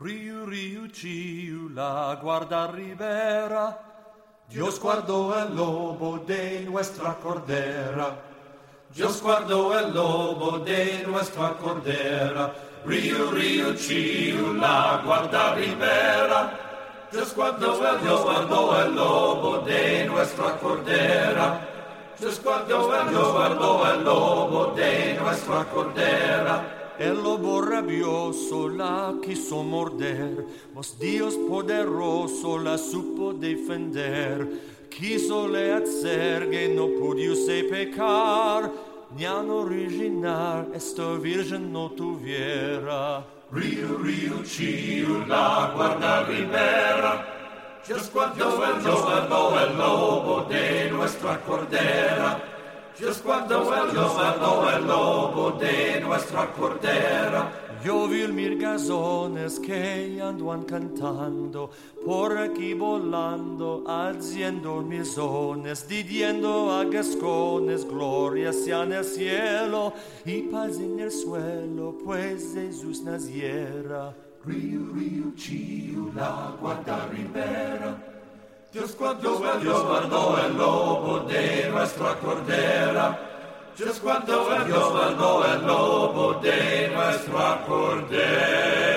Riu, riu, chiu, la guarda ribera. Dios guardó el lobo de nuestra cordera. Dios guardó el lobo de nuestra cordera. Riu, riu, chiu, la guarda ribera. Dios guardó el lobo de nuestra cordera. Dios guardó el lobo de nuestra cordera. El lobo rabioso la quiso morder, mas Dios poderoso la supo defender. Quiso le hacer que no pudiese pecar, ni an original esta virgen no tuviera. Riu, riu, chiu, la guarda ribera. Dios guardó el lobo de nuestra cordera. Dios guardó el lobo de nuestra cordera. Yo vi mil gazones que andan cantando, por aquí volando, haciendo misones, diciendo a gascones, gloria sea en el cielo y paz en el suelo, pues Jesús naciera. Riu, riu, chiu, la guarda ribera. Dios guardó el lobo de nuestra cordera. Dios guardó el lobo de nuestra cordera.